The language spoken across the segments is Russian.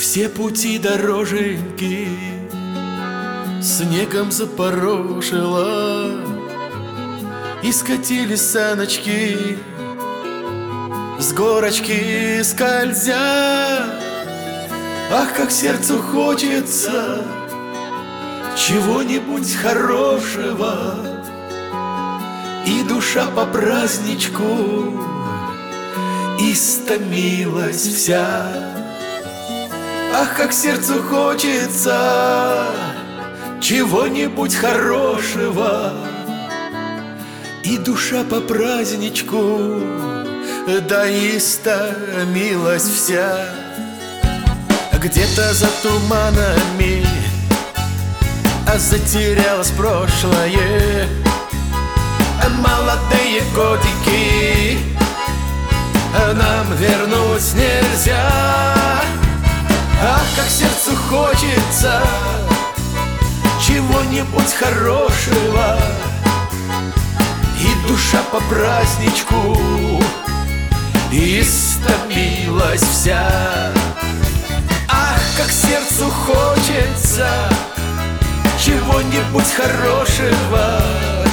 Все пути дороженьки снегом запорошило, и скатились саночки с горочки скользя. Ах, как сердцу хочется чего-нибудь хорошего, и душа по праздничку истомилась вся. Ах, как сердцу хочется чего-нибудь хорошего, и душа по праздничку да истомилась вся. Где-то за туманами затерялось прошлое, молодые годики нам вернуть нельзя. Ах, как сердцу хочется чего-нибудь хорошего, и душа по праздничку истомилась вся. Ах, как сердцу хочется чего-нибудь хорошего,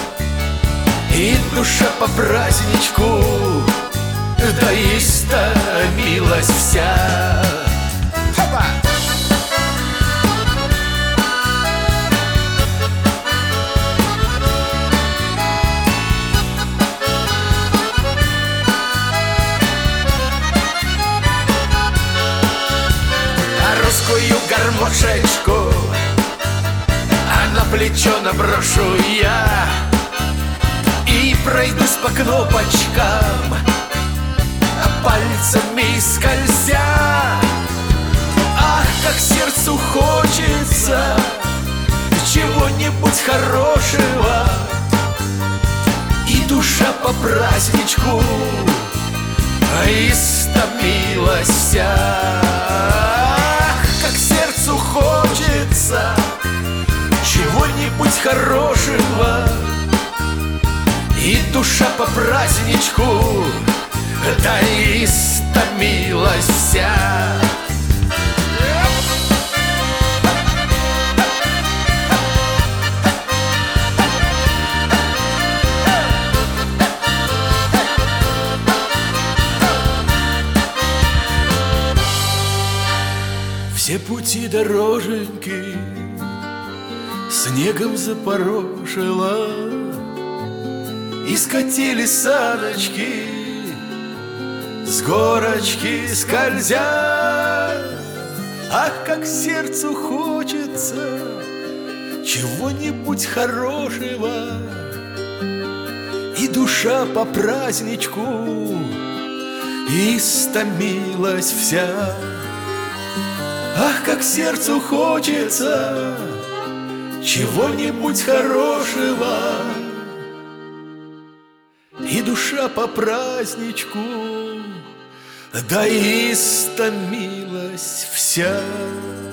и душа по праздничку да истомилась вся. Хопа! Русскую гармошечку на плечо наброшу я и пройдусь по кнопочкам, пальцами скользя. Ах, как сердцу хочется чего-нибудь хорошего, и душа по праздничку истомилась вся. Хочется чего-нибудь хорошего, и душа по праздничку да истомилась вся. Все пути дороженьки снегом запорошило, и скатились саночки с горочки скользя. Ах, как сердцу хочется чего-нибудь хорошего, и душа по праздничку истомилась вся. Ах, как сердцу хочется чего-нибудь хорошего, и душа по праздничку да истомилась вся.